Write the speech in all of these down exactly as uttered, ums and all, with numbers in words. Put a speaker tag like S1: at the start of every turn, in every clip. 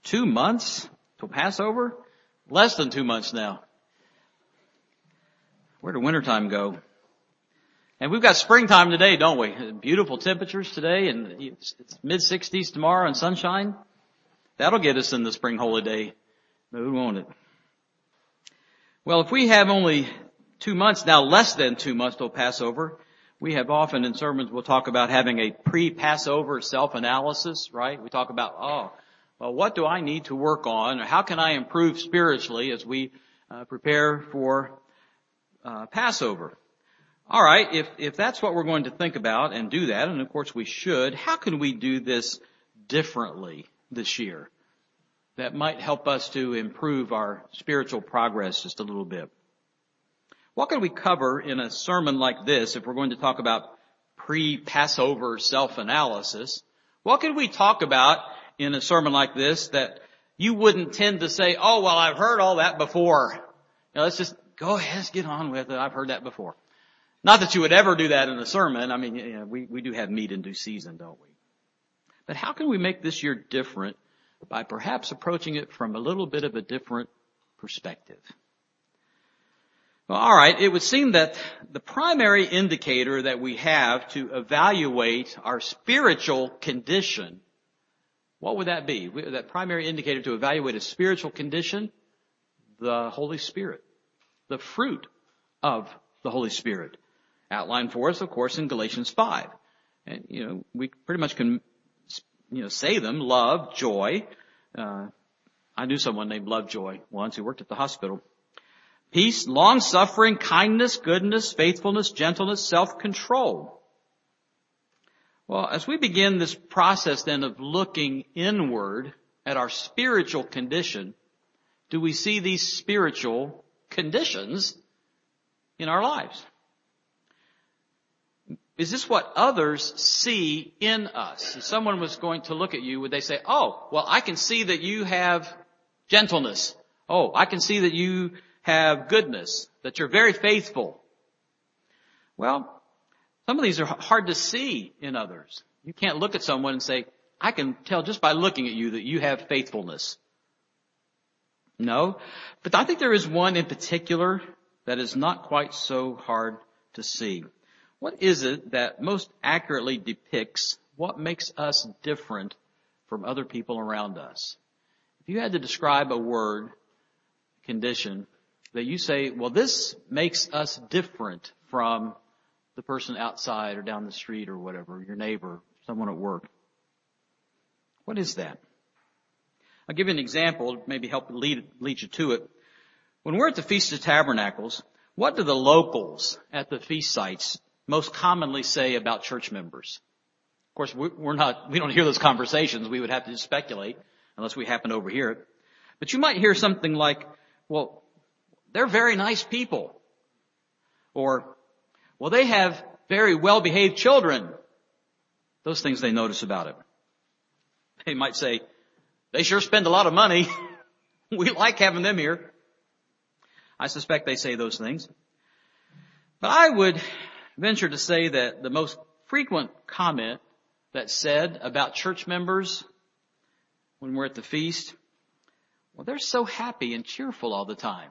S1: Two months till Passover? Less than two months now. Where did wintertime go? And we've got springtime today, don't we? Beautiful temperatures today, and it's mid sixties tomorrow and sunshine. That'll get us in the spring holy day. Who won't it? Well, if we have only two months, now less than two months till Passover, we have often in sermons we'll talk about having a pre-Passover self-analysis, right? We talk about, oh, well, what do I need to work on, or how can I improve spiritually as we uh, prepare for uh, Passover? All right, if if that's what we're going to think about and do that, and of course we should, how can we do this differently this year that might help us to improve our spiritual progress just a little bit? What can we cover in a sermon like this if we're going to talk about pre-Passover self-analysis? What can we talk about in a sermon like this that you wouldn't tend to say, oh, well, I've heard all that before. You know, let's just go ahead, let's get on with it. I've heard that before. Not that you would ever do that in a sermon. I mean, you know, we, we do have meat in due season, don't we? But how can we make this year different by perhaps approaching it from a little bit of a different perspective? Well, all right, it would seem that the primary indicator that we have to evaluate our spiritual condition, what would that be? That primary indicator to evaluate a spiritual condition? The Holy Spirit. The fruit of the Holy Spirit. Outlined for us, of course, in Galatians five. And, you know, we pretty much can, you know, say them. Love, joy. Uh, I knew someone named Lovejoy once who worked at the hospital. Peace, long-suffering, kindness, goodness, faithfulness, gentleness, self-control. Well, as we begin this process then of looking inward at our spiritual condition, do we see these spiritual conditions in our lives? Is this what others see in us? If someone was going to look at you, would they say, oh, well, I can see that you have gentleness. Oh, I can see that you have goodness, that you're very faithful. Well, some of these are hard to see in others. You can't look at someone and say, I can tell just by looking at you that you have faithfulness. No, but I think there is one in particular that is not quite so hard to see. What is it that most accurately depicts what makes us different from other people around us? If you had to describe a word, condition, that you say, well, this makes us different from the person outside or down the street or whatever, your neighbor, someone at work. What is that? I'll give you an example, maybe help lead, lead you to it. When we're at the Feast of Tabernacles, what do the locals at the feast sites most commonly say about church members? Of course, we're not, we don't hear those conversations. We would have to speculate unless we happen to overhear it. But you might hear something like, well, they're very nice people. Or, well, they have very well-behaved children. Those things they notice about it. They might say, they sure spend a lot of money. We like having them here. I suspect they say those things. But I would venture to say that the most frequent comment that's said about church members when we're at the feast, well, they're so happy and cheerful all the time.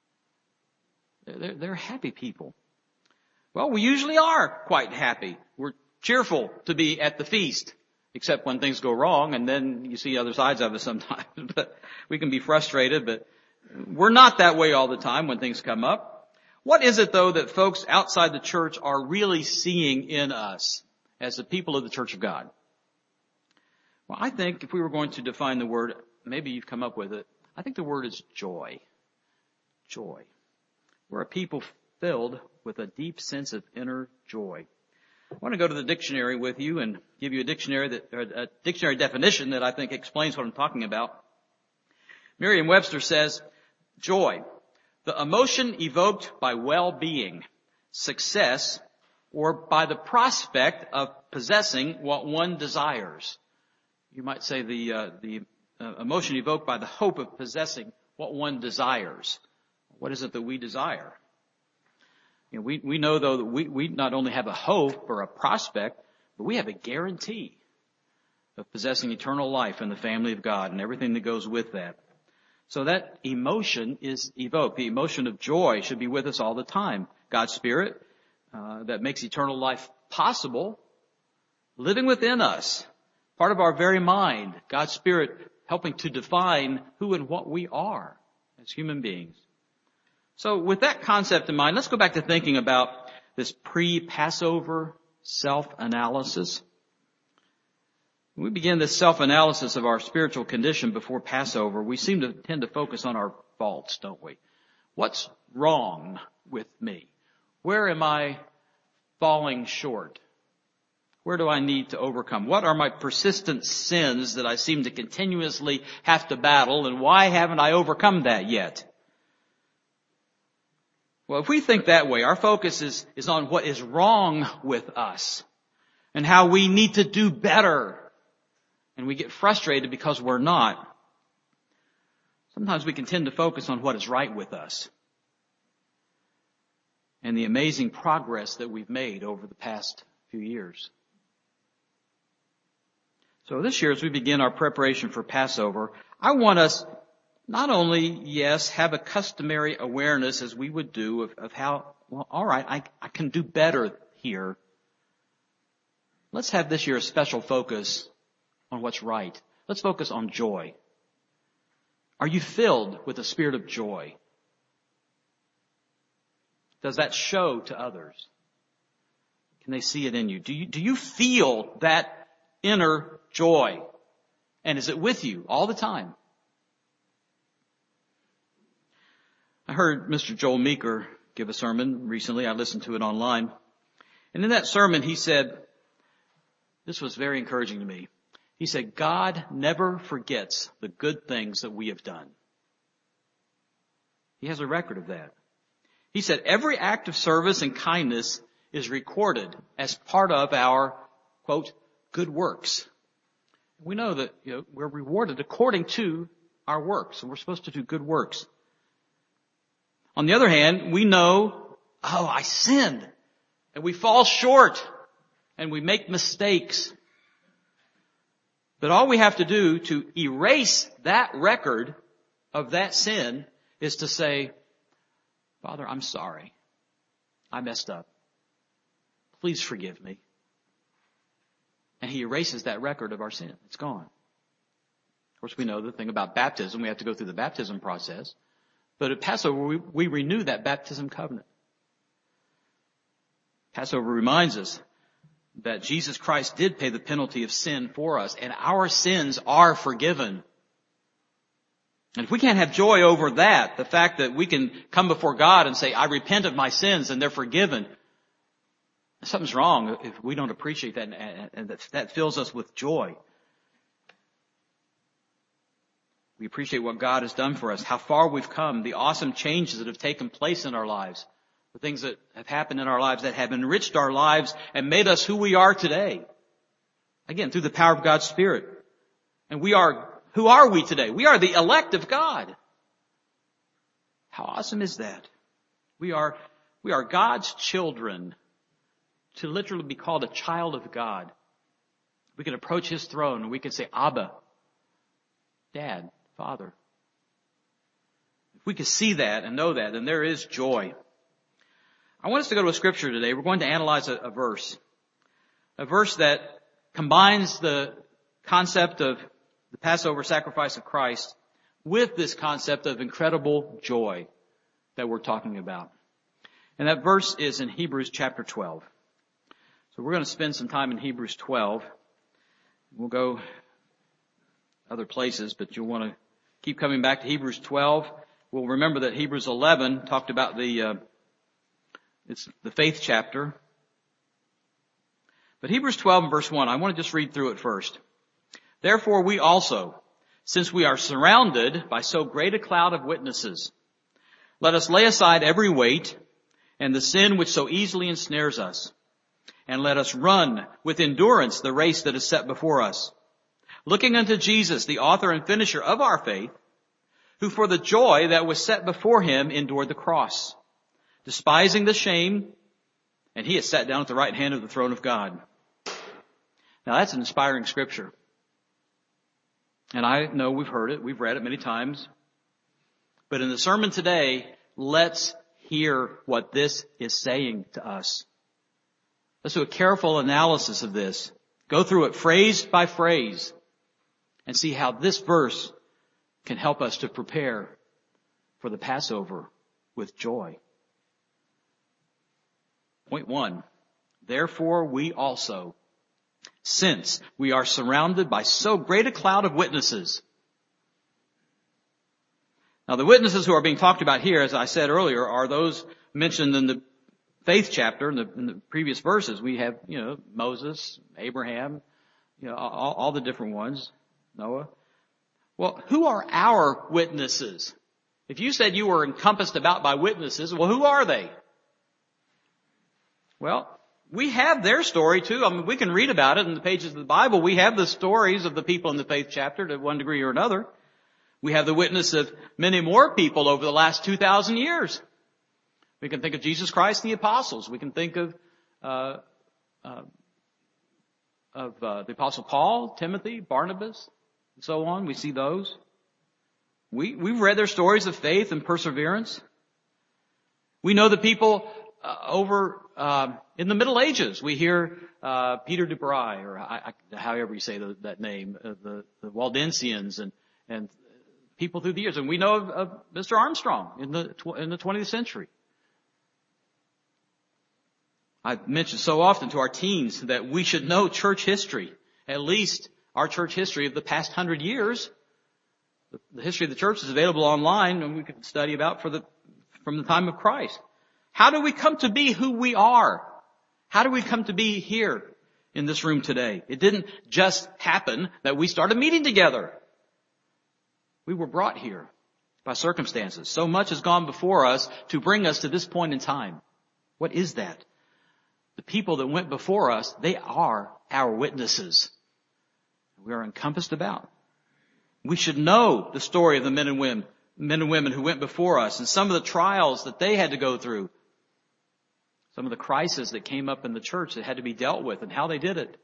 S1: They're, they're happy people. Well, we usually are quite happy. We're cheerful to be at the feast, except when things go wrong, and then you see other sides of it sometimes. But we can be frustrated, but we're not that way all the time when things come up. What is it, though, that folks outside the church are really seeing in us as the people of the Church of God? Well, I think if we were going to define the word, maybe you've come up with it, I think the word is joy. Joy. We're a people filled with a deep sense of inner joy. I want to go to the dictionary with you and give you a dictionary that, or a dictionary definition that I think explains what I'm talking about. Merriam-Webster says, joy, the emotion evoked by well-being, success, or by the prospect of possessing what one desires. You might say the uh, the uh, emotion evoked by the hope of possessing what one desires. What is it that we desire? You know, we, we know, though, that we, we not only have a hope or a prospect, but we have a guarantee. of possessing eternal life in the family of God and everything that goes with that. So that emotion is evoked. The emotion of joy should be with us all the time. God's Spirit uh, that makes eternal life possible, living within us, part of our very mind. God's Spirit helping to define who and what we are as human beings. So with that concept in mind, let's go back to thinking about this pre-Passover self-analysis. When we begin this self-analysis of our spiritual condition before Passover, we seem to tend to focus on our faults, don't we? What's wrong with me? Where am I falling short? Where do I need to overcome? What are my persistent sins that I seem to continuously have to battle, and why haven't I overcome that yet? Well, if we think that way, our focus is, is on what is wrong with us and how we need to do better. And we get frustrated because we're not. Sometimes we can tend to focus on what is right with us and the amazing progress that we've made over the past few years. So this year, as we begin our preparation for Passover, I want us not only, yes, have a customary awareness as we would do of, of how, well, all right, I, I can do better here. Let's have this year a special focus on what's right. Let's focus on joy. Are you filled with a spirit of joy? Does that show to others? Can they see it in you? Do you, do you feel that inner joy? And is it with you all the time? I heard Mister Joel Meeker give a sermon recently. I listened to it online. And in that sermon, he said, this was very encouraging to me. He said, God never forgets the good things that we have done. He has a record of that. He said, every act of service and kindness is recorded as part of our, quote, good works. We know that, you know, we're rewarded according to our works, and we're supposed to do good works. On the other hand, we know, oh, I sinned, and we fall short, and we make mistakes. But all we have to do to erase that record of that sin is to say, Father, I'm sorry. I messed up. Please forgive me. And He erases that record of our sin. It's gone. Of course, we know the thing about baptism. We have to go through the baptism process. But at Passover, we, we renew that baptism covenant. Passover reminds us that Jesus Christ did pay the penalty of sin for us, and our sins are forgiven. And if we can't have joy over that, the fact that we can come before God and say, I repent of my sins and they're forgiven, something's wrong if we don't appreciate that, and that, that fills us with joy. We appreciate what God has done for us, how far we've come, the awesome changes that have taken place in our lives, the things that have happened in our lives that have enriched our lives and made us who we are today. Again, through the power of God's Spirit. And we are, who are we today? We are the elect of God. How awesome is that? We are, we are God's children. To literally be called a child of God. We can approach His throne and we can say, Abba, Dad, Father. If we can see that and know that, then there is joy. I want us to go to a scripture today. We're going to analyze a, a verse. A verse that combines the concept of the Passover sacrifice of Christ with this concept of incredible joy that we're talking about. And that verse is in Hebrews chapter twelve. So we're going to spend some time in Hebrews twelve. We'll go other places, but you'll want to keep coming back to Hebrews twelve. We'll remember that Hebrews eleven talked about the, uh, it's the faith chapter. But Hebrews twelve and verse one, I want to just read through it first. Therefore we also, since we are surrounded by so great a cloud of witnesses, let us lay aside every weight and the sin which so easily ensnares us. And let us run with endurance the race that is set before us, looking unto Jesus, the author and finisher of our faith, who for the joy that was set before Him endured the cross, despising the shame, and He is sat down at the right hand of the throne of God. Now that's an inspiring scripture. And I know we've heard it, we've read it many times. But in the sermon today, let's hear what this is saying to us. Let's do a careful analysis of this. Go through it phrase by phrase and see how this verse can help us to prepare for the Passover with joy. Point one. Therefore we also, since we are surrounded by so great a cloud of witnesses. Now the witnesses who are being talked about here, as I said earlier, are those mentioned in the faith chapter, in the, in the previous verses. We have, you know, Moses, Abraham, you know, all, all the different ones, Noah. Well, who are our witnesses? If you said you were encompassed about by witnesses, well, who are they? Well, we have their story too. I mean, we can read about it in the pages of the Bible. We have the stories of the people in the faith chapter to one degree or another. We have the witness of many more people over the last two thousand years. We can think of Jesus Christ and the apostles. We can think of, uh, uh, of, uh, the apostle Paul, Timothy, Barnabas, and so on. We see those. We, we've read their stories of faith and perseverance. We know the people uh, over, uh, in the Middle Ages. We hear, uh, Peter de Bry, or I, I, however you say the, that name, uh, the, the Waldensians and, and people through the years. And we know of, of Mister Armstrong in the, in the twentieth century. I've mentioned so often to our teens that we should know church history, at least our church history of the past hundred years. The history of the church is available online, and we can study about for the, from the time of Christ. How do we come to be who we are? How do we come to be here in this room today? It didn't just happen that we started meeting together. We were brought here by circumstances. So much has gone before us to bring us to this point in time. What is that? The people that went before us, they are our witnesses. We are encompassed about. We should know the story of the men and women, men and women who went before us and some of the trials that they had to go through. Some of the crises that came up in the church that had to be dealt with and how they did it.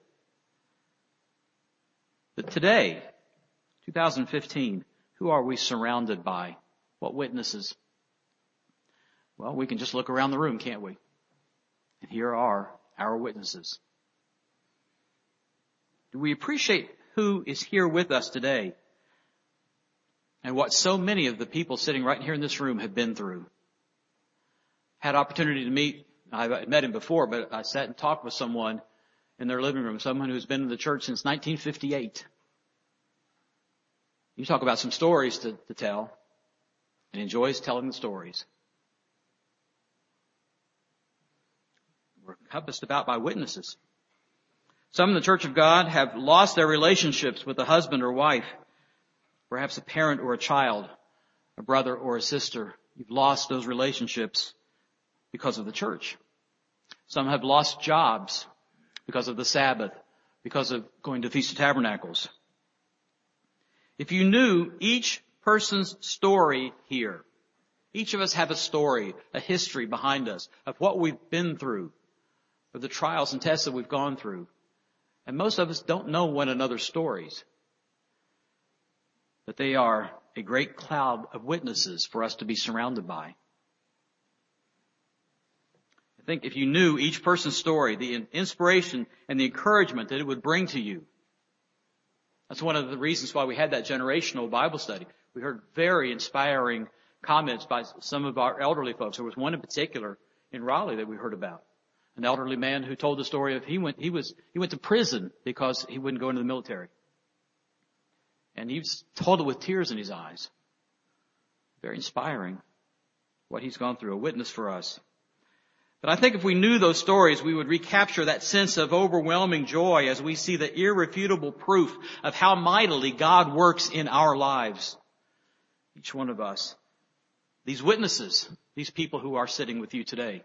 S1: But today, two thousand fifteen, who are we surrounded by? What witnesses? Well, we can just look around the room, can't we? And here are our witnesses. Do we appreciate who is here with us today? And what so many of the people sitting right here in this room have been through. Had opportunity to meet, I met him before, but I sat and talked with someone in their living room, someone who's been in the church since nineteen fifty-eight. You talk about some stories to, to tell, and enjoys telling the stories. We're encompassed about by witnesses. Some in the Church of God have lost their relationships with a husband or wife, perhaps a parent or a child, a brother or a sister. You've lost those relationships because of the church. Some have lost jobs because of the Sabbath, because of going to Feast of Tabernacles. If you knew each person's story here, each of us have a story, a history behind us of what we've been through, of the trials and tests that we've gone through. And most of us don't know one another's stories. But they are a great cloud of witnesses for us to be surrounded by. I think if you knew each person's story, the inspiration and the encouragement that it would bring to you. That's one of the reasons why we had that generational Bible study. We heard very inspiring comments by some of our elderly folks. There was one in particular in Raleigh that we heard about. An elderly man who told the story of he went, he was, he went to prison because he wouldn't go into the military. And he told it with tears in his eyes. Very inspiring what he's gone through, a witness for us. But I think if we knew those stories, we would recapture that sense of overwhelming joy as we see the irrefutable proof of how mightily God works in our lives. Each one of us. These witnesses, these people who are sitting with you today.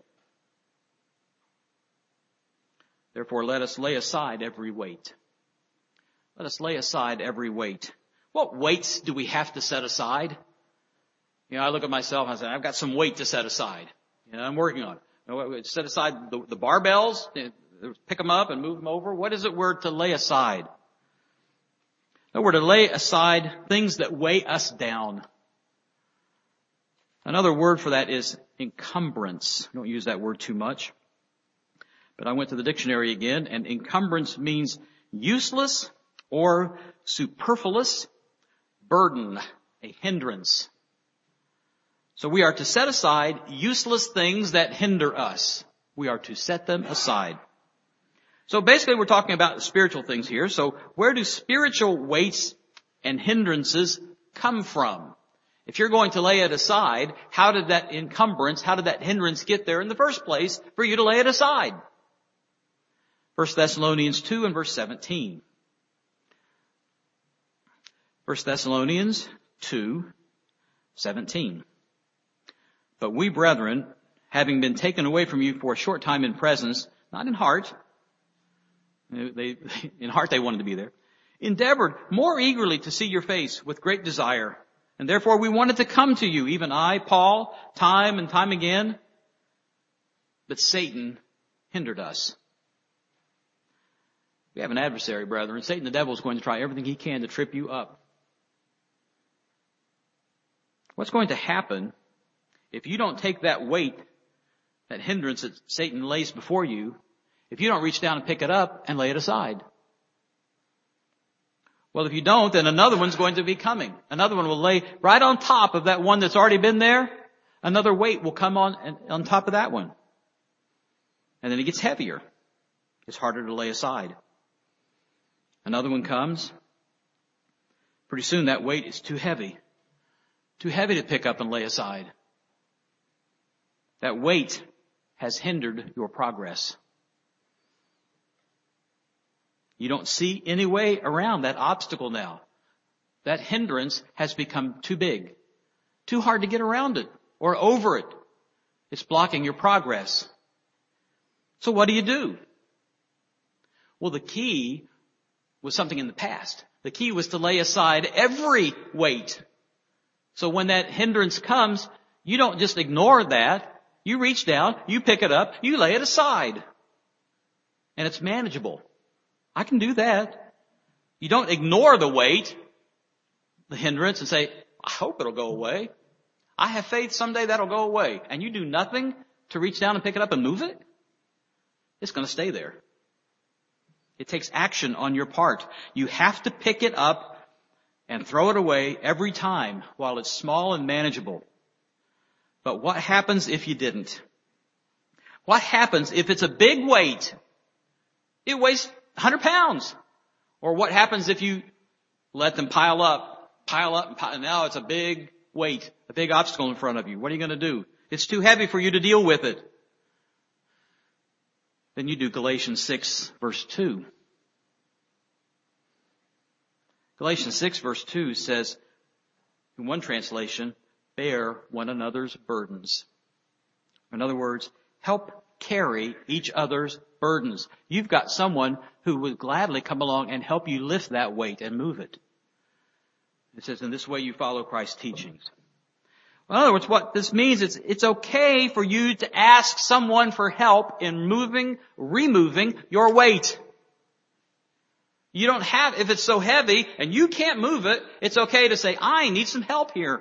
S1: Therefore, let us lay aside every weight. Let us lay aside every weight. What weights do we have to set aside? You know, I look at myself and I say, I've got some weight to set aside. You know, I'm working on it. You know, set aside the, the barbells, pick them up and move them over. What is it we're to lay aside? that we're to lay aside things that weigh us down. Another word for that is encumbrance. I don't use that word too much. But I went to the dictionary again, and encumbrance means useless or superfluous burden, a hindrance. So we are to set aside useless things that hinder us. We are to set them aside. So basically we're talking about spiritual things here. So where do spiritual weights and hindrances come from? If you're going to lay it aside, how did that encumbrance, how did that hindrance get there in the first place for you to lay it aside? First Thessalonians two and verse seventeen. First Thessalonians two, seventeen. But we, brethren, having been taken away from you for a short time in presence, not in heart, they, in heart they wanted to be there, endeavored more eagerly to see your face with great desire. And therefore we wanted to come to you, even I, Paul, time and time again. But Satan hindered us. We have an adversary, brethren. Satan, the devil, is going to try everything he can to trip you up. What's going to happen if you don't take that weight, that hindrance that Satan lays before you, if you don't reach down and pick it up and lay it aside? Well, if you don't, then another one's going to be coming. Another one will lay right on top of that one that's already been there. Another weight will come on on top of that one. And then it gets heavier. It's harder to lay aside. Another one comes. Pretty soon that weight is too heavy. Too heavy to pick up and lay aside. That weight has hindered your progress. You don't see any way around that obstacle now. That hindrance has become too big. Too hard to get around it or over it. It's blocking your progress. So what do you do? Well, the key was something in the past. The key was to lay aside every weight. So when that hindrance comes, you don't just ignore that. You reach down, you pick it up, you lay it aside. And it's manageable. I can do that. You don't ignore the weight, the hindrance, and say, I hope it'll go away. I have faith someday that'll go away. And you do nothing to reach down and pick it up and move it. It's going to stay there. It takes action on your part. You have to pick it up and throw it away every time while it's small and manageable. But what happens if you didn't? What happens if it's a big weight? It weighs one hundred pounds. Or what happens if you let them pile up, pile up, and pile, and now it's a big weight, a big obstacle in front of you. What are you going to do? It's too heavy for you to deal with it. Then you do Galatians six, verse two. Galatians six, verse two says, in one translation, bear one another's burdens. In other words, help carry each other's burdens. You've got someone who would gladly come along and help you lift that weight and move it. It says, in this way you follow Christ's teachings. In other words, what this means is it's okay for you to ask someone for help in moving, removing your weight. You don't have, if it's so heavy and you can't move it, it's okay to say, I need some help here.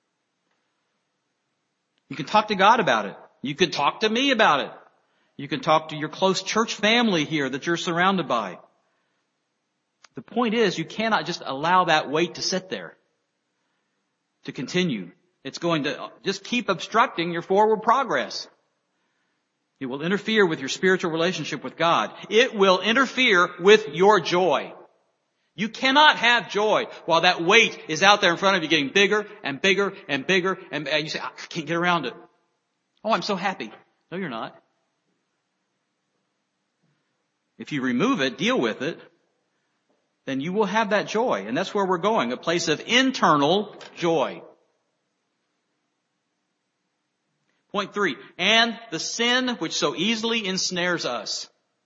S1: You can talk to God about it. You can talk to me about it. You can talk to your close church family here that you're surrounded by. The point is, you cannot just allow that weight to sit there, to continue. It's going to just keep obstructing your forward progress. It will interfere with your spiritual relationship with God. It will interfere with your joy. You cannot have joy while that weight is out there in front of you getting bigger and bigger and bigger, and, and you say, I can't get around it. Oh, I'm so happy. No, you're not. If you remove it, deal with it, then you will have that joy. And that's where we're going, a place of internal joy. Point three, and the sin which so easily ensnares us.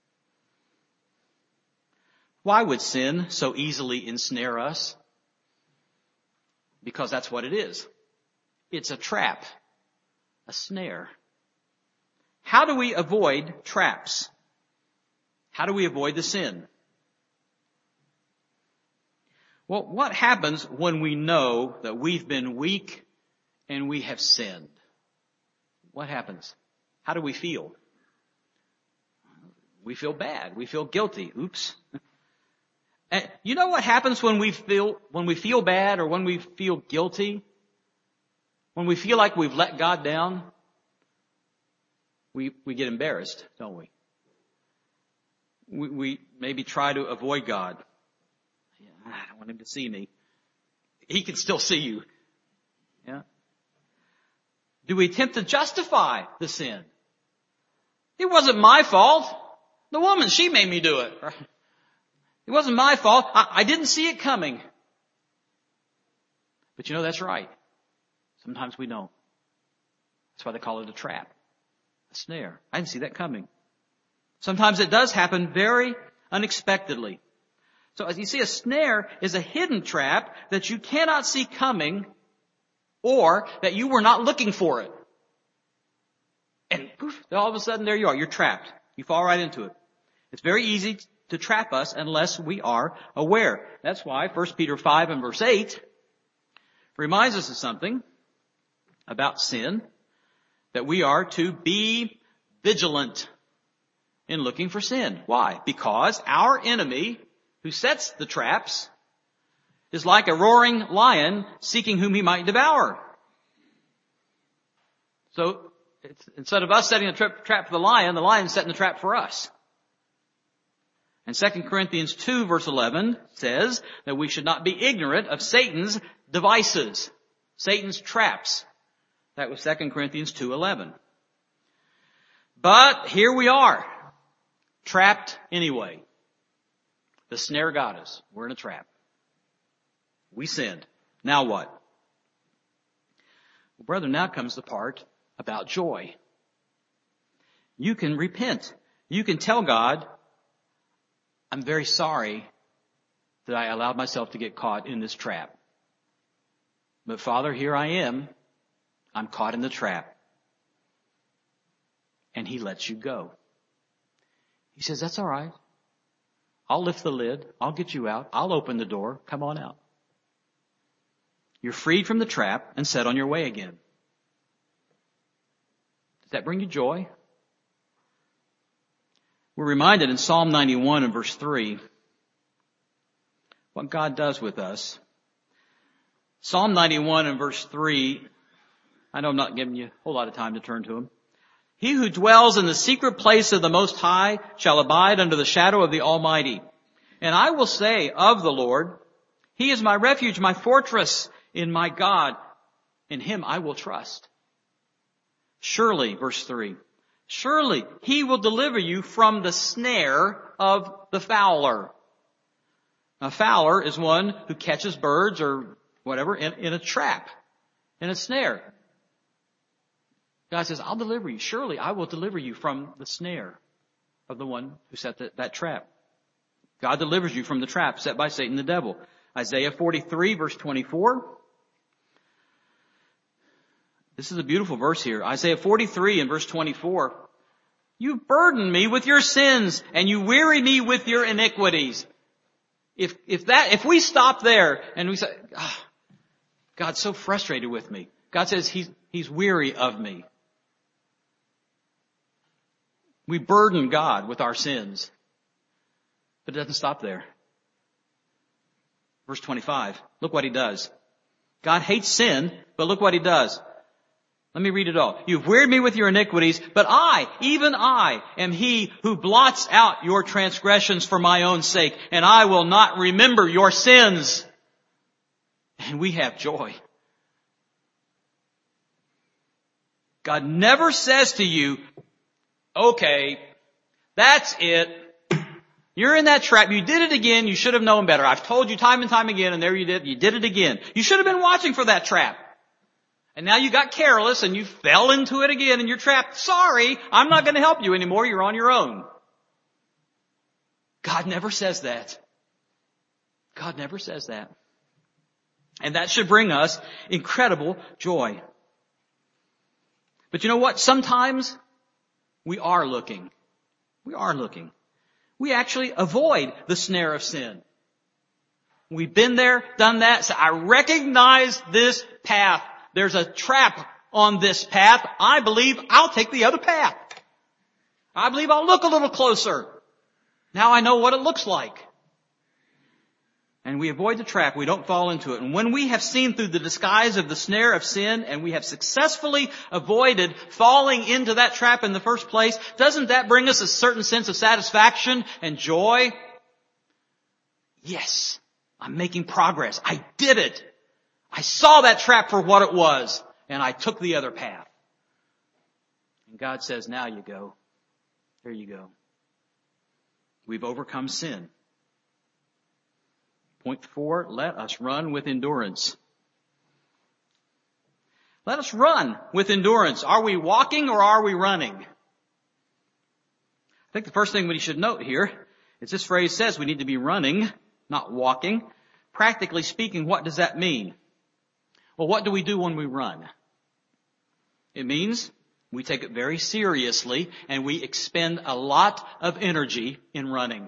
S1: Why would sin so easily ensnare us? Because that's what it is. It's a trap, a snare. How do we avoid traps? How do we avoid the sin? Well, what happens when we know that we've been weak and we have sinned? What happens? How do we feel? We feel bad. We feel guilty. Oops. And you know what happens when we feel, when we feel bad or when we feel guilty? When we feel like we've let God down? We, we get embarrassed, don't we? We, we maybe try to avoid God. I don't want him to see me. He can still see you. Yeah. Do we attempt to justify the sin? It wasn't my fault. The woman, she made me do it. It wasn't my fault. I, I didn't see it coming. But you know, that's right. Sometimes we don't. That's why they call it a trap. A snare. I didn't see that coming. Sometimes it does happen very unexpectedly. So as you see, a snare is a hidden trap that you cannot see coming or that you were not looking for it. And poof, all of a sudden there you are. You're trapped. You fall right into it. It's very easy to trap us unless we are aware. That's why First Peter five and verse eight reminds us of something about sin, that we are to be vigilant in looking for sin. Why? Because our enemy, who sets the traps, is like a roaring lion seeking whom he might devour. So it's, instead of us setting a tra- trap for the lion, the lion's setting the trap for us. And Second Corinthians two verse eleven says that we should not be ignorant of Satan's devices, Satan's traps. That was Second Corinthians two eleven. But here we are, trapped anyway. The snare got us. We're in a trap. We sinned. Now what? Well, brother, now comes the part about joy. You can repent. You can tell God, I'm very sorry that I allowed myself to get caught in this trap. But Father, here I am. I'm caught in the trap. And he lets you go. He says, that's all right. I'll lift the lid. I'll get you out. I'll open the door. Come on out. You're freed from the trap and set on your way again. Does that bring you joy? We're reminded in Psalm ninety-one and verse three what God does with us. Psalm ninety-one and verse three, I know I'm not giving you a whole lot of time to turn to him. He who dwells in the secret place of the Most High shall abide under the shadow of the Almighty. And I will say of the Lord, He is my refuge, my fortress, in my God. In Him I will trust. Surely, verse three, surely He will deliver you from the snare of the fowler. A fowler is one who catches birds or whatever in, in a trap, in a snare. God says, I'll deliver you. Surely I will deliver you from the snare of the one who set the, that trap. God delivers you from the trap set by Satan the devil. Isaiah forty-three verse twenty-four. This is a beautiful verse here. Isaiah forty-three and verse twenty-four. You burden me with your sins and you weary me with your iniquities. If, if that, if we stop there and we say, oh, God's so frustrated with me. God says He's, He's weary of me. We burden God with our sins. But it doesn't stop there. Verse twenty-five. Look what He does. God hates sin, but look what He does. Let me read it all. You've wearied me with your iniquities, but I, even I, am He who blots out your transgressions for my own sake, and I will not remember your sins. And we have joy. God never says to you, okay, that's it. You're in that trap. You did it again. You should have known better. I've told you time and time again, and there you did. You did it again. You should have been watching for that trap. And now you got careless and you fell into it again and you're trapped. Sorry, I'm not going to help you anymore. You're on your own. God never says that. God never says that. And that should bring us incredible joy. But you know what? Sometimes we are looking. We are looking. We actually avoid the snare of sin. We've been there, done that. So I recognize this path. There's a trap on this path. I believe I'll take the other path. I believe I'll look a little closer. Now I know what it looks like. And we avoid the trap. We don't fall into it. And when we have seen through the disguise of the snare of sin and we have successfully avoided falling into that trap in the first place, doesn't that bring us a certain sense of satisfaction and joy? Yes, I'm making progress. I did it. I saw that trap for what it was, and I took the other path. And God says, now you go. There you go. We've overcome sin. Point four, let us run with endurance. Let us run with endurance. Are we walking or are we running? I think the first thing we should note here is this phrase says we need to be running, not walking. Practically speaking, what does that mean? Well, what do we do when we run? It means we take it very seriously and we expend a lot of energy in running.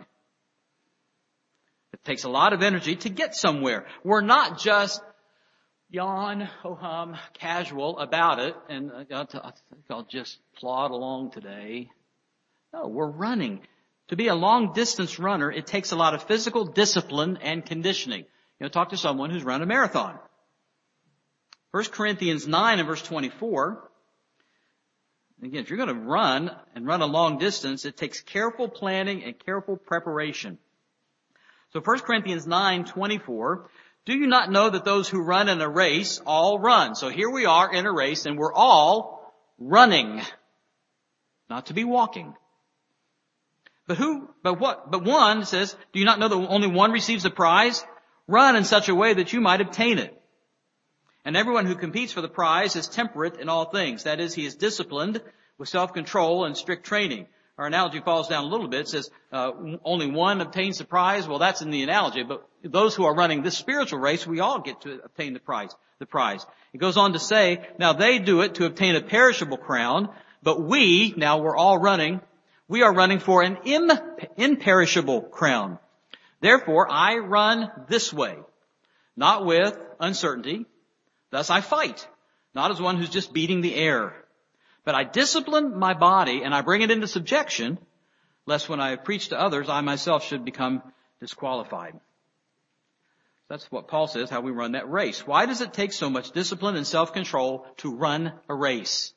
S1: It takes a lot of energy to get somewhere. We're not just yawn, ho-hum, casual about it, and I think I'll just plod along today. No, we're running. To be a long-distance runner, it takes a lot of physical discipline and conditioning. You know, talk to someone who's run a marathon. First Corinthians nine and verse twenty-four. Again, if you're going to run and run a long distance, it takes careful planning and careful preparation. So First Corinthians nine twenty-four, do you not know that those who run in a race all run? So here we are in a race and we're all running, not to be walking. But who, but what, but one says, do you not know that only one receives the prize? Run in such a way that you might obtain it. And everyone who competes for the prize is temperate in all things. That is, he is disciplined with self-control and strict training. Our analogy falls down a little bit. It says, uh, only one obtains the prize. Well, that's in the analogy. But those who are running this spiritual race, we all get to obtain the prize, the prize. It goes on to say, now they do it to obtain a perishable crown, but we, now we're all running, we are running for an im- imperishable crown. Therefore, I run this way, not with uncertainty. Thus I fight, not as one who's just beating the air. But I discipline my body and I bring it into subjection, lest when I preach to others, I myself should become disqualified. That's what Paul says, how we run that race. Why does it take so much discipline and self-control to run a race?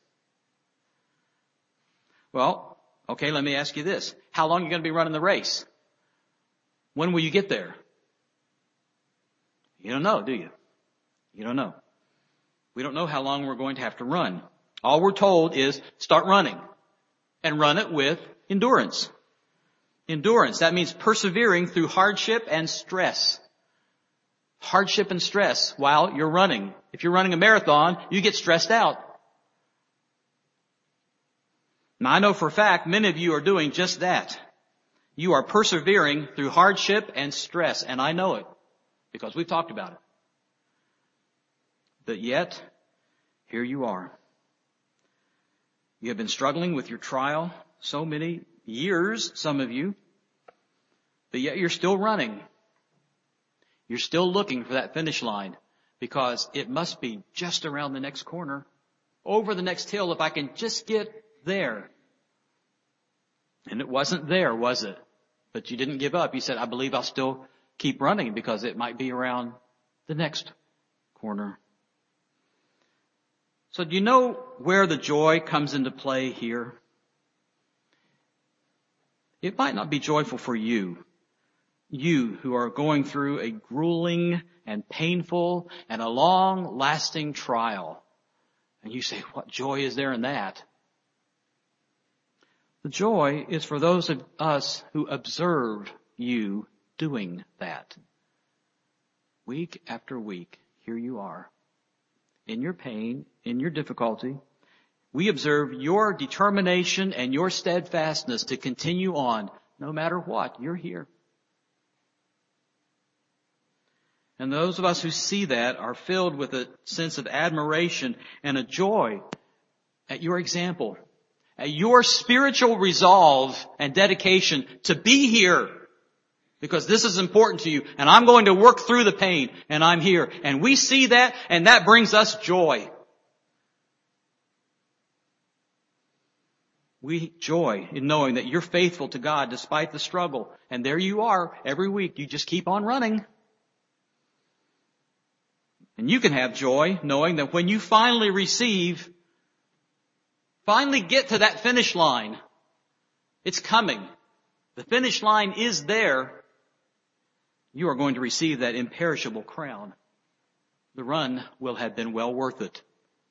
S1: Well, okay, let me ask you this. How long are you going to be running the race? When will you get there? You don't know, do you? You don't know. We don't know how long we're going to have to run. All we're told is start running and run it with endurance. Endurance, that means persevering through hardship and stress. Hardship and stress while you're running. If you're running a marathon, you get stressed out. Now I know for a fact many of you are doing just that. You are persevering through hardship and stress, and I know it because we've talked about it. But yet, here you are. You have been struggling with your trial so many years, some of you, but yet you're still running. You're still looking for that finish line because it must be just around the next corner, over the next hill, if I can just get there. And it wasn't there, was it? But you didn't give up. You said, I believe I'll still keep running because it might be around the next corner. So do you know where the joy comes into play here? It might not be joyful for you. You who are going through a grueling and painful and a long-lasting trial. And you say, what joy is there in that? The joy is for those of us who observe you doing that. Week after week, here you are. In your pain, in your difficulty, we observe your determination and your steadfastness to continue on, no matter what. You're here. And those of us who see that are filled with a sense of admiration and a joy at your example, at your spiritual resolve and dedication to be here, because this is important to you, and I'm going to work through the pain, and I'm here. And we see that, and that brings us joy. We joy in knowing that you're faithful to God despite the struggle. And there you are every week. You just keep on running. And you can have joy knowing that when you finally receive, finally get to that finish line, it's coming. The finish line is there. You are going to receive that imperishable crown. The run will have been well worth it.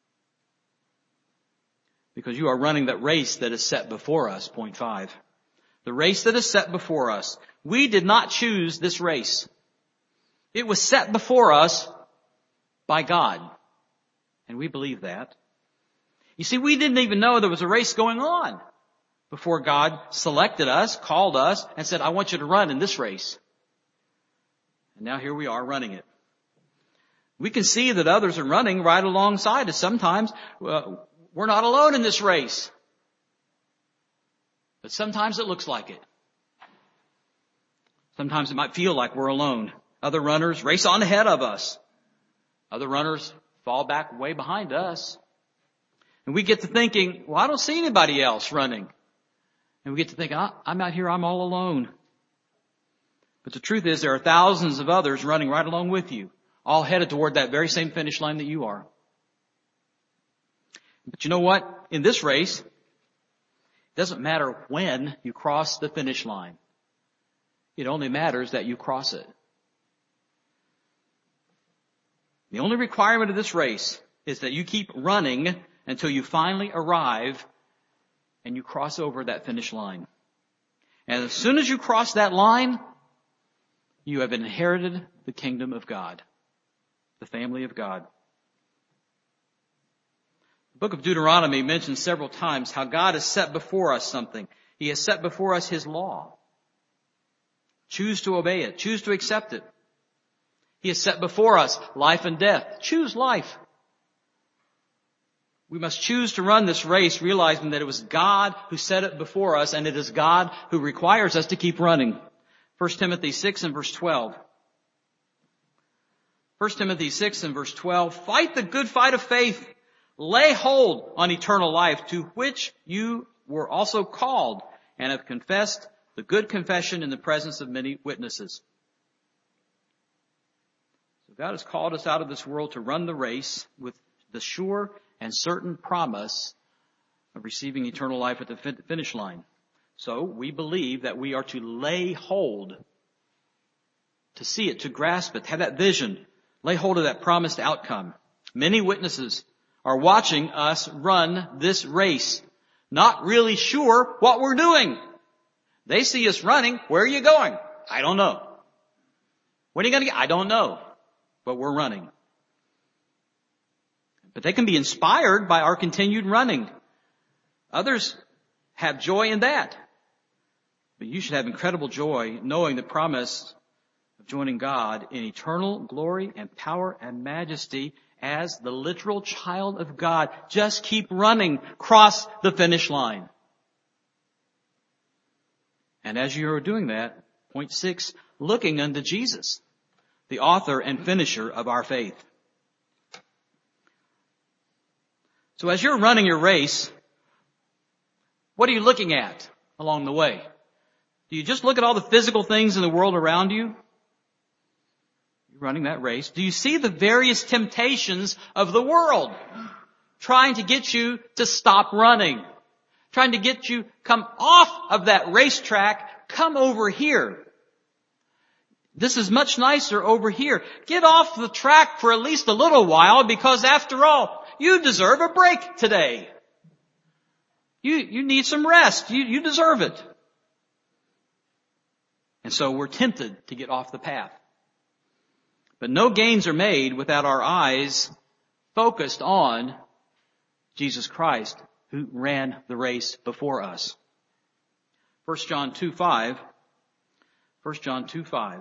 S1: Because you are running that race that is set before us, point five. The race that is set before us. We did not choose this race. It was set before us by God. And we believe that. You see, we didn't even know there was a race going on before God selected us, called us, and said, I want you to run in this race. And now here we are running it. We can see that others are running right alongside us. Sometimes uh, we're not alone in this race. But sometimes it looks like it. Sometimes it might feel like we're alone. Other runners race on ahead of us. Other runners fall back way behind us. And we get to thinking, well, I don't see anybody else running. And we get to think, I'm out here, I'm all alone. But the truth is there are thousands of others running right along with you, all headed toward that very same finish line that you are. But you know what? In this race, it doesn't matter when you cross the finish line. It only matters that you cross it. The only requirement of this race is that you keep running until you finally arrive and you cross over that finish line. And as soon as you cross that line, you have inherited the kingdom of God, the family of God. The book of Deuteronomy mentions several times how God has set before us something. He has set before us His law. Choose to obey it. Choose to accept it. He has set before us life and death. Choose life. We must choose to run this race realizing that it was God who set it before us and it is God who requires us to keep running. First Timothy six and verse twelve. First Timothy six and verse twelve. Fight the good fight of faith. Lay hold on eternal life, to which you were also called and have confessed the good confession in the presence of many witnesses. So God has called us out of this world to run the race with the sure and certain promise of receiving eternal life at the finish line. So we believe that we are to lay hold, to see it, to grasp it, have that vision, lay hold of that promised outcome. Many witnesses are watching us run this race, not really sure what we're doing. They see us running. Where are you going? I don't know. When are you going to get? I don't know. But we're running. But they can be inspired by our continued running. Others have joy in that. But you should have incredible joy knowing the promise of joining God in eternal glory and power and majesty as the literal child of God. Just keep running. Cross the finish line. And as you are doing that, point six, looking unto Jesus, the author and finisher of our faith. So as you're running your race, what are you looking at along the way? Do you just look at all the physical things in the world around you? You're running that race. Do you see the various temptations of the world trying to get you to stop running? Trying to get you come off of that racetrack, come over here. This is much nicer over here. Get off the track for at least a little while because after all, you deserve a break today. You, you need some rest. You, you deserve it. And so we're tempted to get off the path. But no gains are made without our eyes focused on Jesus Christ, who ran the race before us. First John two five. First John two five.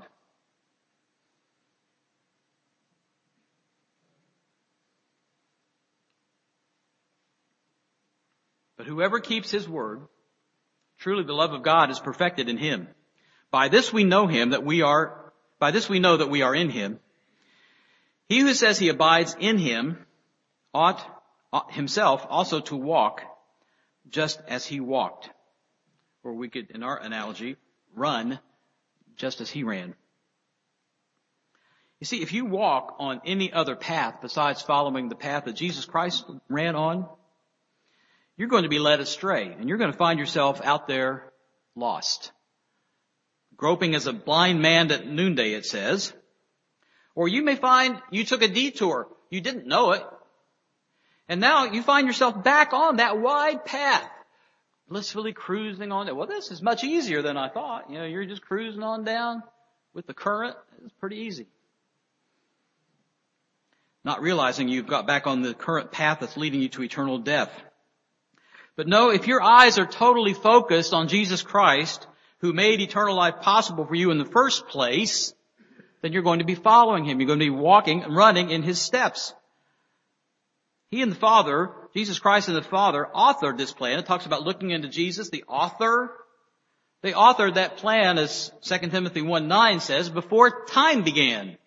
S1: But whoever keeps His word, truly the love of God is perfected in him. By this we know him that we are, by this we know that we are in him. He who says he abides in him ought, ought himself also to walk just as he walked. Or we could, in our analogy, run just as he ran. You see, if you walk on any other path besides following the path that Jesus Christ ran on, you're going to be led astray, and you're going to find yourself out there lost. Groping as a blind man at noonday, it says. Or you may find you took a detour. You didn't know it. And now you find yourself back on that wide path, blissfully cruising on it. Well, this is much easier than I thought. You know, you're just cruising on down with the current. It's pretty easy. Not realizing you've got back on the current path that's leading you to eternal death. But no, if your eyes are totally focused on Jesus Christ, who made eternal life possible for you in the first place, then you're going to be following him. You're going to be walking and running in his steps. He and the Father, Jesus Christ and the Father, authored this plan. It talks about looking into Jesus, the author. They authored that plan, as Second Timothy one nine says, before time began.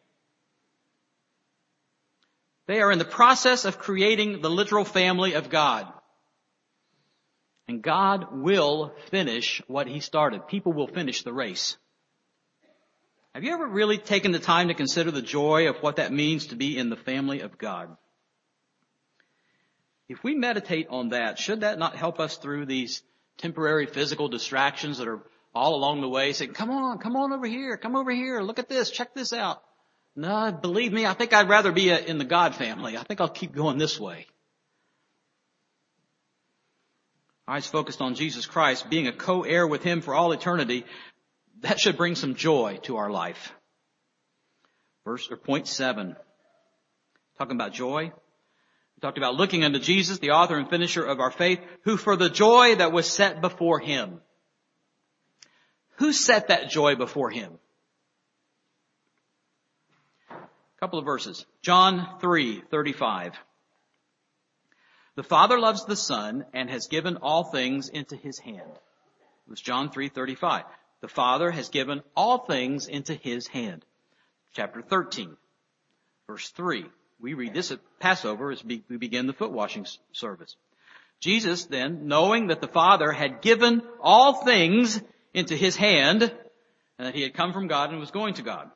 S1: They are in the process of creating the literal family of God. And God will finish what he started. People will finish the race. Have you ever really taken the time to consider the joy of what that means to be in the family of God? If we meditate on that, should that not help us through these temporary physical distractions that are all along the way, saying, come on, come on over here, come over here, look at this, check this out. No, believe me, I think I'd rather be in the God family. I think I'll keep going this way. Eyes focused on Jesus Christ, being a co-heir with him for all eternity, that should bring some joy to our life. Verse or point seven. Talking about joy. We talked about looking unto Jesus, the author and finisher of our faith, who for the joy that was set before him. Who set that joy before him? A couple of verses. John three thirty-five. The Father loves the Son and has given all things into his hand. It was John three thirty-five. The Father has given all things into his hand. Chapter thirteen, verse three. We read this at Passover as we begin the foot washing service. Jesus then, knowing that the Father had given all things into his hand, and that he had come from God and was going to God.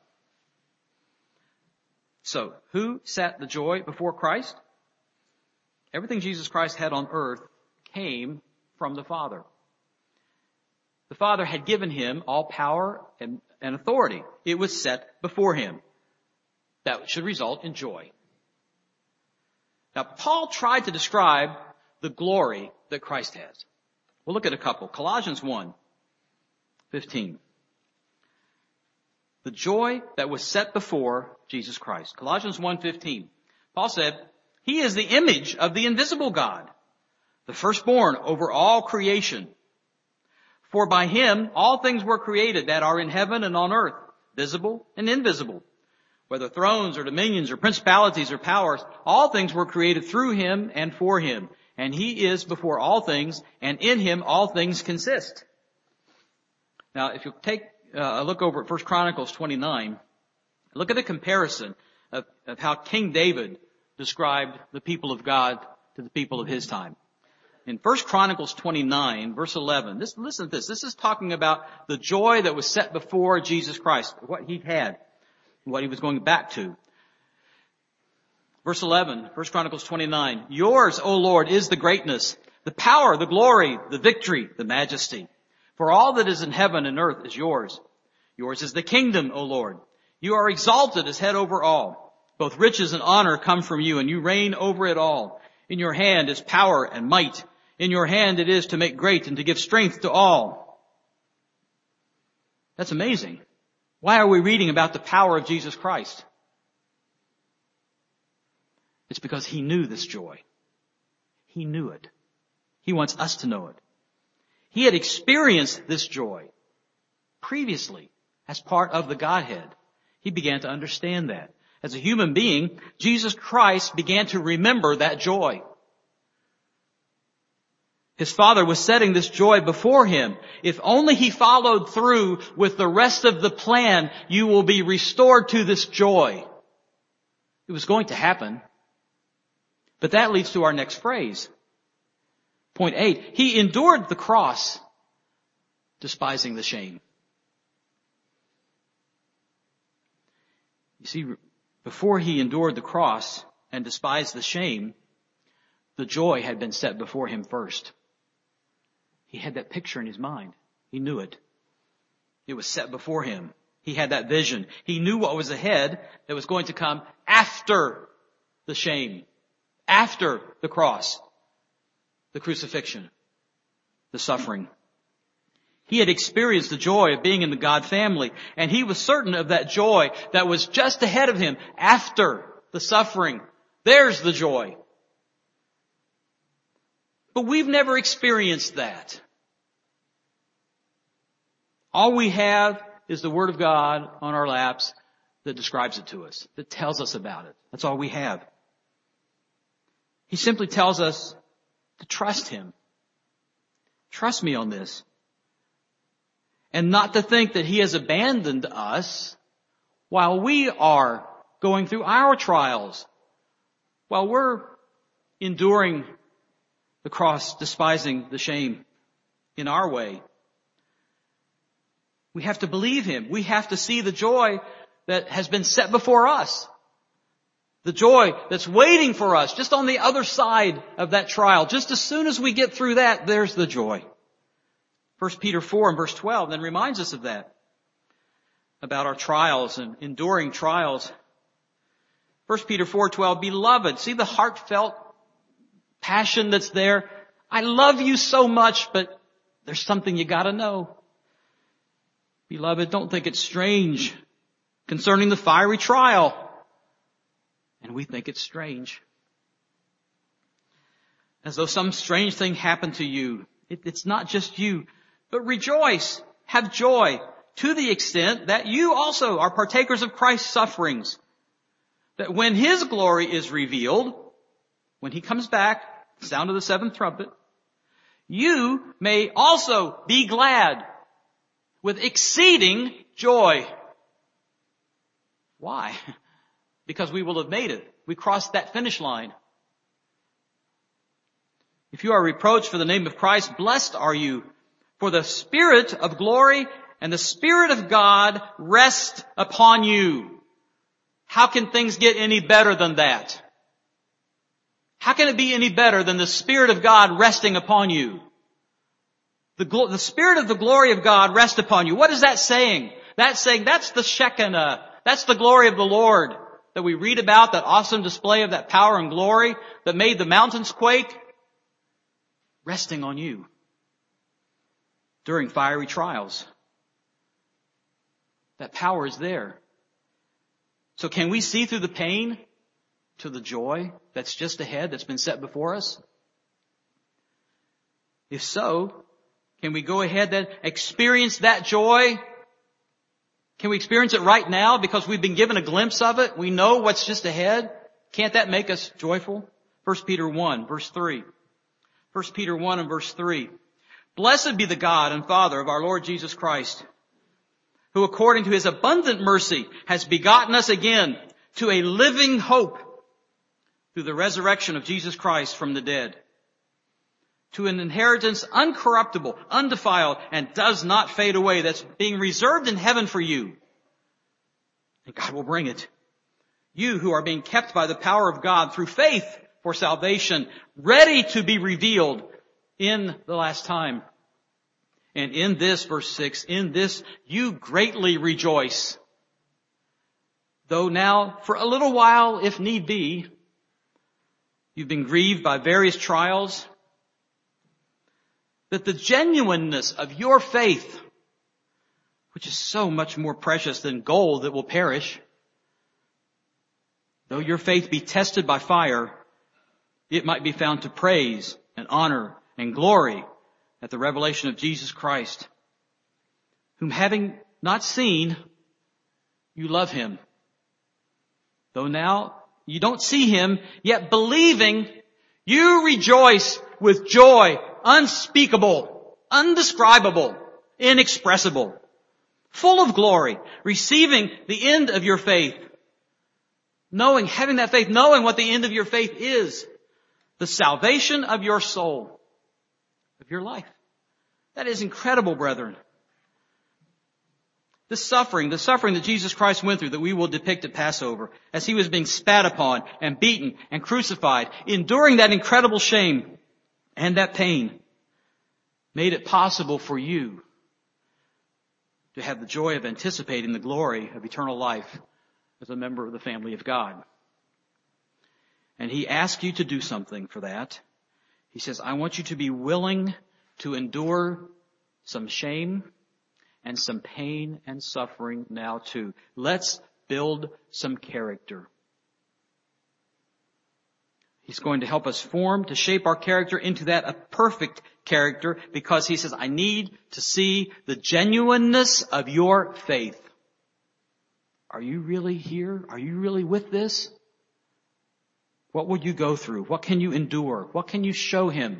S1: So, who set the joy before Christ? Everything Jesus Christ had on earth came from the Father. The Father had given him all power and, and authority. It was set before him. That should result in joy. Now, Paul tried to describe the glory that Christ has. We'll look at a couple. Colossians one fifteen. The joy that was set before Jesus Christ. Colossians one fifteen. Paul said, he is the image of the invisible God, the firstborn over all creation. For by him all things were created that are in heaven and on earth, visible and invisible. Whether thrones or dominions or principalities or powers, all things were created through him and for him. And he is before all things, and in him all things consist. Now, if you take uh, a look over at First Chronicles twenty-nine, look at a comparison of, of how King David described the people of God to the people of his time. In First Chronicles twenty-nine, verse eleven, this, listen to this. This is talking about the joy that was set before Jesus Christ, what he had, what he was going back to. Verse eleven, First Chronicles twenty-nine, yours, O Lord, is the greatness, the power, the glory, the victory, the majesty. For all that is in heaven and earth is yours. Yours is the kingdom, O Lord. You are exalted as head over all. Both riches and honor come from you, and you reign over it all. In your hand is power and might. In your hand it is to make great and to give strength to all. That's amazing. Why are we reading about the power of Jesus Christ? It's because he knew this joy. He knew it. He wants us to know it. He had experienced this joy previously as part of the Godhead. He began to understand that. As a human being, Jesus Christ began to remember that joy. His Father was setting this joy before him. If only he followed through with the rest of the plan, you will be restored to this joy. It was going to happen. But that leads to our next phrase. Point eight, he endured the cross, despising the shame. You see, before he endured the cross and despised the shame, the joy had been set before him first. He had that picture in his mind. He knew it. It was set before him. He had that vision. He knew what was ahead that was going to come after the shame, after the cross, the crucifixion, the suffering. He had experienced the joy of being in the God family, and he was certain of that joy that was just ahead of him after the suffering. There's the joy. But we've never experienced that. All we have is the Word of God on our laps that describes it to us, that tells us about it. That's all we have. He simply tells us to trust Him. Trust me on this. And not to think that He has abandoned us while we are going through our trials, while we're enduring the cross, despising the shame in our way. We have to believe Him. We have to see the joy that has been set before us. The joy that's waiting for us just on the other side of that trial. Just as soon as we get through that, there's the joy. First Peter four and verse twelve then reminds us of that. About our trials and enduring trials. First Peter four twelve, beloved, see the heartfelt passion that's there. I love you so much, but there's something you gotta know. Beloved, don't think it's strange concerning the fiery trial. And we think it's strange. As though some strange thing happened to you. It, it's not just you, but rejoice, have joy, to the extent that you also are partakers of Christ's sufferings. That when His glory is revealed, when He comes back, sound of the seventh trumpet, you may also be glad with exceeding joy. Why? Because we will have made it. We crossed that finish line. If you are reproached for the name of Christ, blessed are you, for the Spirit of glory and the Spirit of God rest upon you. How can things get any better than that? How can it be any better than the Spirit of God resting upon you? The, glo- the Spirit of the glory of God rest upon you. What is that saying? That's saying that's the Shekinah. That's the glory of the Lord that we read about, that awesome display of that power and glory that made the mountains quake, resting on you during fiery trials. That power is there. So can we see through the pain to the joy that's just ahead, that's been set before us? If so, can we go ahead and experience that joy? Can we experience it right now because we've been given a glimpse of it? We know what's just ahead. Can't that make us joyful? First Peter one, verse three. First Peter one and verse three. Blessed be the God and Father of our Lord Jesus Christ, who according to His abundant mercy has begotten us again to a living hope through the resurrection of Jesus Christ from the dead, to an inheritance uncorruptible, undefiled, and does not fade away, that's being reserved in heaven for you. And God will bring it. You who are being kept by the power of God through faith for salvation, ready to be revealed in the last time. And in this, verse six, in this you greatly rejoice. Though now, for a little while, if need be, you've been grieved by various trials, that the genuineness of your faith, which is so much more precious than gold that will perish, though your faith be tested by fire, it might be found to praise and honor and glory at the revelation of Jesus Christ, whom having not seen, you love Him. Though now you don't see Him, yet believing, you rejoice with joy unspeakable, undescribable, inexpressible, full of glory, receiving the end of your faith, knowing, having that faith, knowing what the end of your faith is, the salvation of your soul, of your life. That is incredible, brethren. The suffering, the suffering that Jesus Christ went through that we will depict at Passover, as he was being spat upon and beaten and crucified, enduring that incredible shame and that pain, made it possible for you to have the joy of anticipating the glory of eternal life as a member of the family of God. And he asks you to do something for that. He says, I want you to be willing to endure some shame and some pain and suffering now too. Let's build some character. He's going to help us form, to shape our character into that a perfect character, because he says, I need to see the genuineness of your faith. Are you really here? Are you really with this? What will you go through? What can you endure? What can you show him?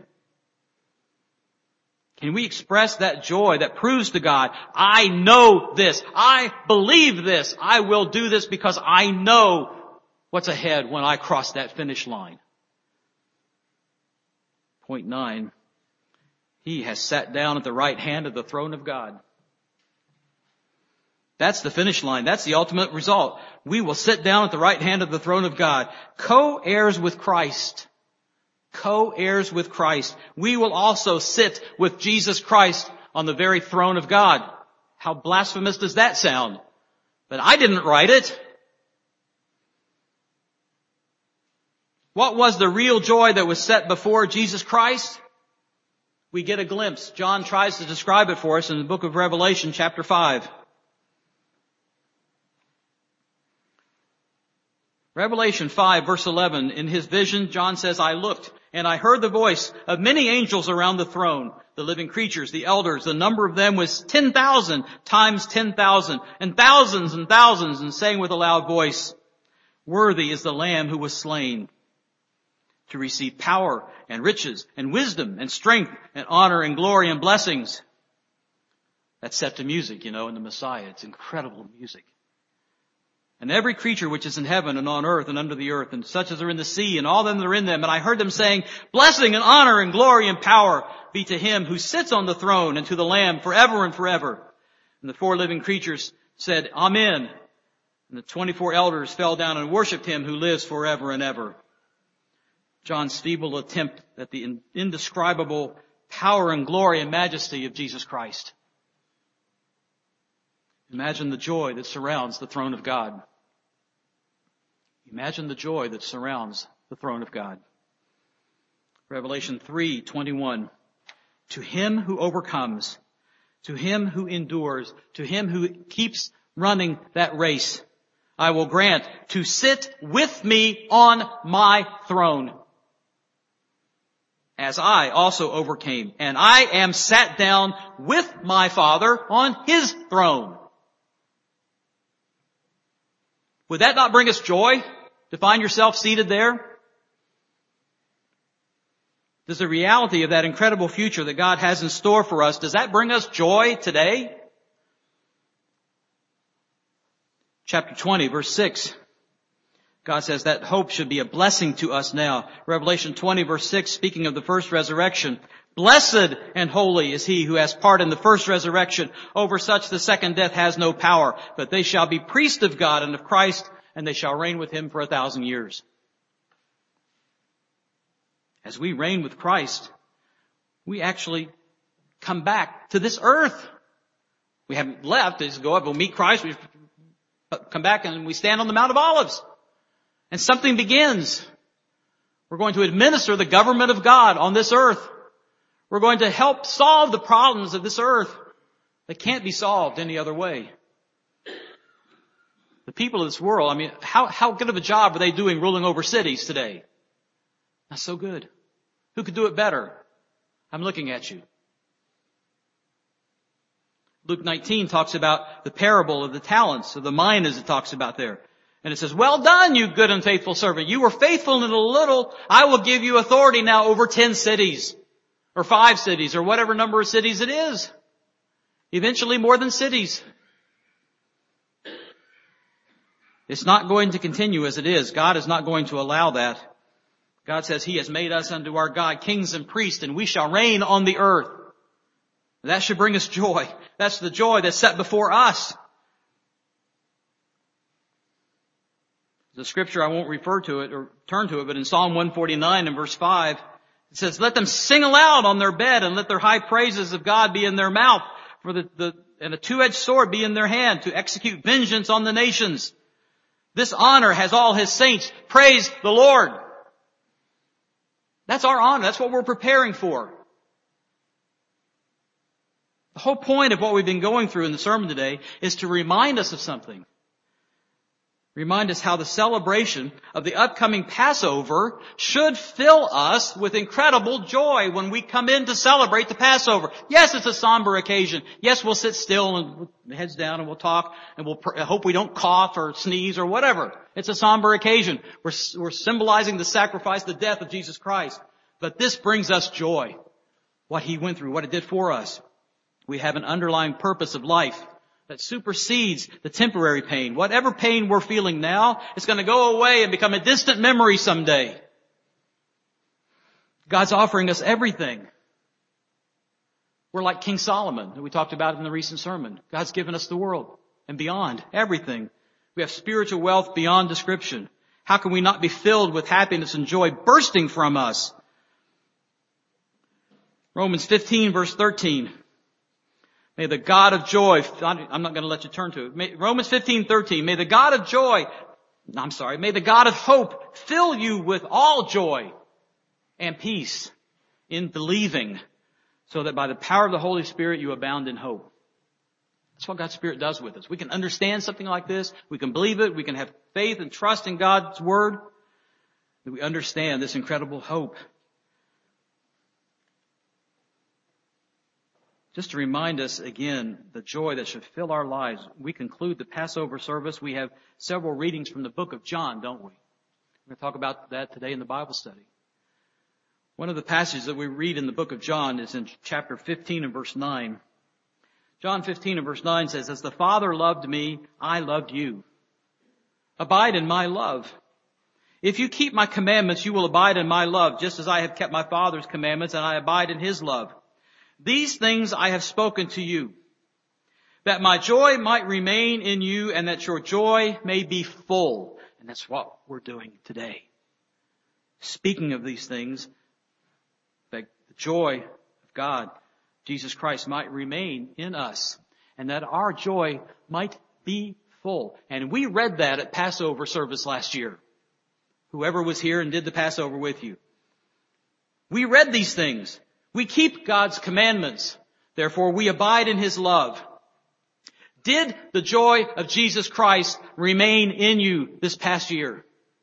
S1: Can we express that joy that proves to God, I know this, I believe this, I will do this because I know what's ahead when I cross that finish line. Point nine, he has sat down at the right hand of the throne of God. That's the finish line. That's the ultimate result. We will sit down at the right hand of the throne of God, co-heirs with Christ. Co-heirs with Christ. We will also sit with Jesus Christ on the very throne of God. How blasphemous does that sound? But I didn't write it. What was the real joy that was set before Jesus Christ? We get a glimpse. John tries to describe it for us in the book of Revelation, chapter five. Revelation five, verse eleven, in his vision, John says, I looked, and I heard the voice of many angels around the throne, the living creatures, the elders. The number of them was ten thousand times ten thousand, and thousands and thousands, and saying with a loud voice, worthy is the Lamb who was slain to receive power and riches and wisdom and strength and honor and glory and blessings. That's set to music, you know, in the Messiah. It's incredible music. And every creature which is in heaven and on earth and under the earth, and such as are in the sea, and all them that are in them. And I heard them saying, blessing and honor and glory and power be to him who sits on the throne and to the Lamb forever and forever. And the four living creatures said, Amen. And the twenty-four elders fell down and worshipped him who lives forever and ever. John's feeble attempt at the indescribable power and glory and majesty of Jesus Christ. Imagine the joy that surrounds the throne of God. Imagine the joy that surrounds the throne of God. Revelation three twenty-one. To him who overcomes, to him who endures, to him who keeps running that race, I will grant to sit with me on my throne, as I also overcame, and I am sat down with my Father on his throne. Would that not bring us joy to find yourself seated there? Does the reality of that incredible future that God has in store for us, does that bring us joy today? Chapter twenty, verse six. God says that hope should be a blessing to us now. Revelation twenty, verse six, speaking of the first resurrection. Blessed and holy is he who has part in the first resurrection. Over such the second death has no power, but they shall be priests of God and of Christ, and they shall reign with him for a thousand years. As we reign with Christ, we actually come back to this earth. We haven't left. We just go up, we'll meet Christ, we come back and we stand on the Mount of Olives. And something begins. We're going to administer the government of God on this earth. We're going to help solve the problems of this earth that can't be solved any other way. The people of this world, I mean, how, how good of a job are they doing ruling over cities today? Not so good. Who could do it better? I'm looking at you. Luke nineteen talks about the parable of the talents, of the minas it talks about there. And it says, well done, you good and faithful servant. You were faithful in a little. I will give you authority now over ten cities. or five cities or whatever number of cities it is. Eventually more than cities. It's not going to continue as it is. God is not going to allow that. God says He has made us unto our God kings and priests, and we shall reign on the earth. That should bring us joy. That's the joy that's set before us. The scripture, I won't refer to it or turn to it, but in Psalm one forty-nine and verse five, it says, let them sing aloud on their bed and let their high praises of God be in their mouth, for the, the and a two-edged sword be in their hand to execute vengeance on the nations. This honor has all His saints. Praise the Lord. That's our honor. That's what we're preparing for. The whole point of what we've been going through in the sermon today is to remind us of something. Remind us how the celebration of the upcoming Passover should fill us with incredible joy when we come in to celebrate the Passover. Yes, it's a somber occasion. Yes, we'll sit still and heads down and we'll talk and we'll pr- hope we don't cough or sneeze or whatever. It's a somber occasion. We're, we're symbolizing the sacrifice, the death of Jesus Christ. But this brings us joy. What He went through, what it did for us. We have an underlying purpose of life that supersedes the temporary pain. Whatever pain we're feeling now, it's going to go away and become a distant memory someday. God's offering us everything. We're like King Solomon, that we talked about in the recent sermon. God's given us the world and beyond, everything. We have spiritual wealth beyond description. How can we not be filled with happiness and joy bursting from us? Romans fifteen verse thirteen. May the God of joy, I'm not going to let you turn to it. May, Romans fifteen thirteen. May the God of joy, I'm sorry, may the God of hope fill you with all joy and peace in believing, so that by the power of the Holy Spirit you abound in hope. That's what God's Spirit does with us. We can understand something like this. We can believe it. We can have faith and trust in God's Word. That we understand this incredible hope. Just to remind us again, the joy that should fill our lives. We conclude the Passover service. We have several readings from the book of John, don't we? We're going to talk about that today in the Bible study. One of the passages that we read in the book of John is in chapter fifteen and verse nine. John fifteen and verse nine says, as the Father loved me, I loved you. Abide in my love. If you keep my commandments, you will abide in my love, just as I have kept my Father's commandments and I abide in His love. These things I have spoken to you, that my joy might remain in you and that your joy may be full. And that's what we're doing today. Speaking of these things, that the joy of God, Jesus Christ, might remain in us and that our joy might be full. And we read that at Passover service last year. Whoever was here and did the Passover with you. We read these things. We keep God's commandments. Therefore, we abide in His love. Did the joy of Jesus Christ remain in you this past year?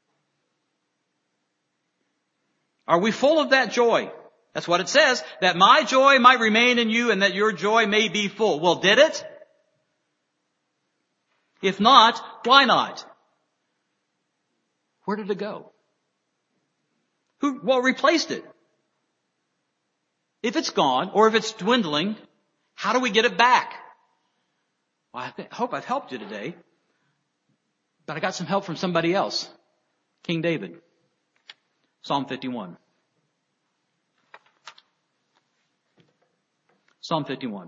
S1: Are we full of that joy? That's what it says, that my joy might remain in you and that your joy may be full. Well, did it? If not, why not? Where did it go? Who, what replaced it? If it's gone, or if it's dwindling, how do we get it back? Well, I think, hope I've helped you today. But I got some help from somebody else. King David. Psalm fifty-one. Psalm fifty-one.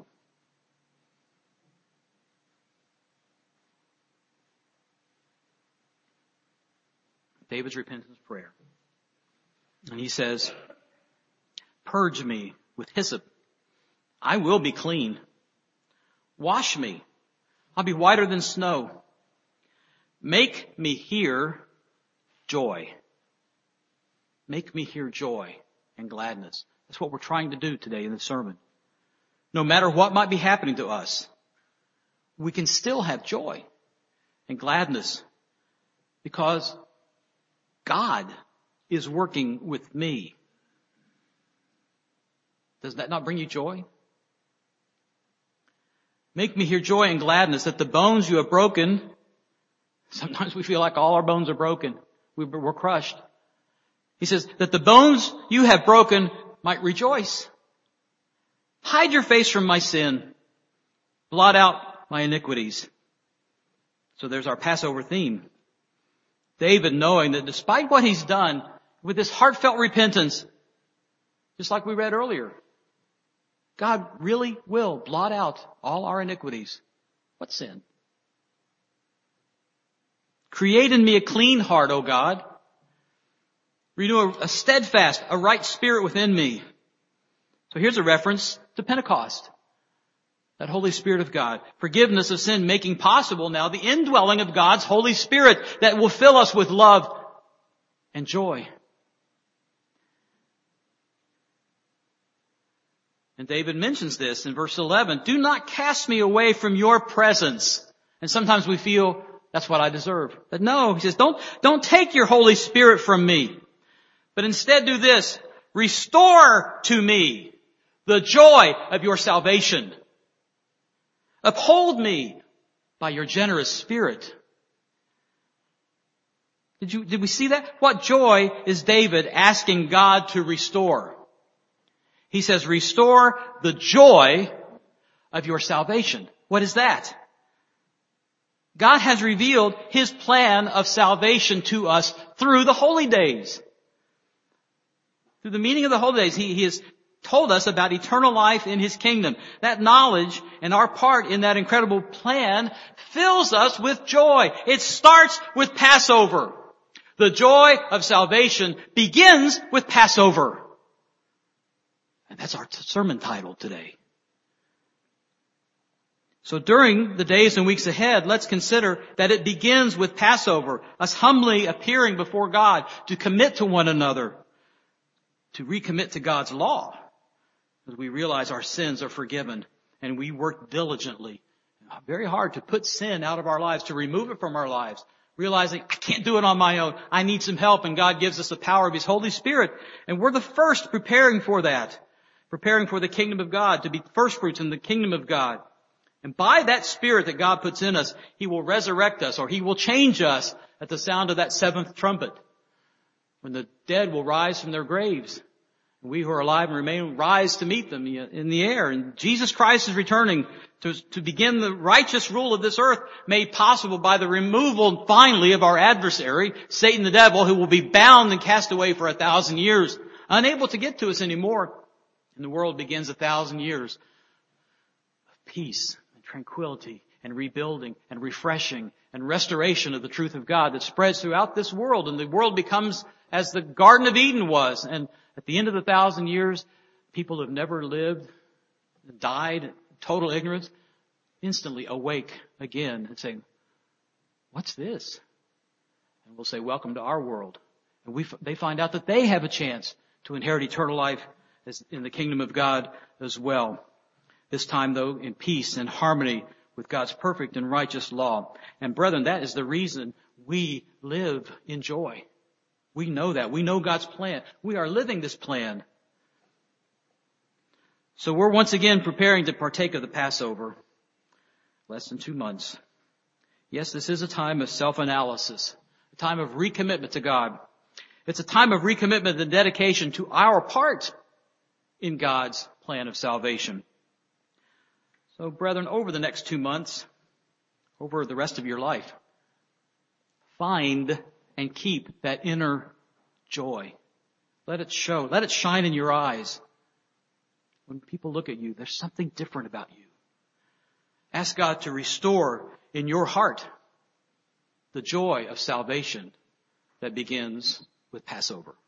S1: David's repentance prayer. And he says, purge me with hyssop. I will be clean. Wash me. I'll be whiter than snow. Make me hear joy. Make me hear joy and gladness. That's what we're trying to do today in the sermon. No matter what might be happening to us, we can still have joy and gladness because God is working with me. Does that not bring you joy? Make me hear joy and gladness that the bones you have broken, sometimes we feel like all our bones are broken. We're crushed. He says that the bones you have broken might rejoice. Hide your face from my sin. Blot out my iniquities. So there's our Passover theme. David knowing that despite what he's done, with this heartfelt repentance, just like we read earlier, God really will blot out all our iniquities. What sin? Create in me a clean heart, O God. Renew a, a steadfast, a right spirit within me. So here's a reference to Pentecost. That Holy Spirit of God. Forgiveness of sin making possible now the indwelling of God's Holy Spirit that will fill us with love and joy. And David mentions this in verse eleven. Do not cast me away from your presence. And sometimes we feel that's what I deserve. But no, he says, don't, don't take your Holy Spirit from me. But instead do this. Restore to me the joy of your salvation. Uphold me by your generous spirit. Did you, did we see that? What joy is David asking God to restore? He says, restore the joy of your salvation. What is that? God has revealed His plan of salvation to us through the holy days. Through the meaning of the holy days, He, he has told us about eternal life in His kingdom. That knowledge and our part in that incredible plan fills us with joy. It starts with Passover. The joy of salvation begins with Passover. And that's our sermon title today. So during the days and weeks ahead, let's consider that it begins with Passover, us humbly appearing before God to commit to one another, to recommit to God's law, as we realize our sins are forgiven and we work diligently, very hard to put sin out of our lives, to remove it from our lives, realizing I can't do it on my own. I need some help, and God gives us the power of His Holy Spirit. And we're the first preparing for that, preparing for the kingdom of God, to be first fruits in the kingdom of God. And by that Spirit that God puts in us, He will resurrect us, or He will change us at the sound of that seventh trumpet, when the dead will rise from their graves. We who are alive and remain rise to meet them in the air. And Jesus Christ is returning to, to begin the righteous rule of this earth, made possible by the removal finally of our adversary, Satan the devil, who will be bound and cast away for a thousand years, unable to get to us anymore. And the world begins a thousand years of peace and tranquility and rebuilding and refreshing and restoration of the truth of God that spreads throughout this world. And the world becomes as the Garden of Eden was. And at the end of the thousand years, people who have never lived, died, in total ignorance, instantly awake again and say, what's this? And we'll say, welcome to our world. And we, they find out that they have a chance to inherit eternal life as in the kingdom of God as well. This time, though, in peace and harmony with God's perfect and righteous law. And brethren, that is the reason we live in joy. We know that. We know God's plan. We are living this plan. So we're once again preparing to partake of the Passover. Less than two months. Yes, this is a time of self-analysis. A time of recommitment to God. It's a time of recommitment and dedication to our part in God's plan of salvation. So, brethren, over the next two months, over the rest of your life, find and keep that inner joy. Let it show. Let it shine in your eyes. When people look at you, there's something different about you. Ask God to restore in your heart the joy of salvation that begins with Passover.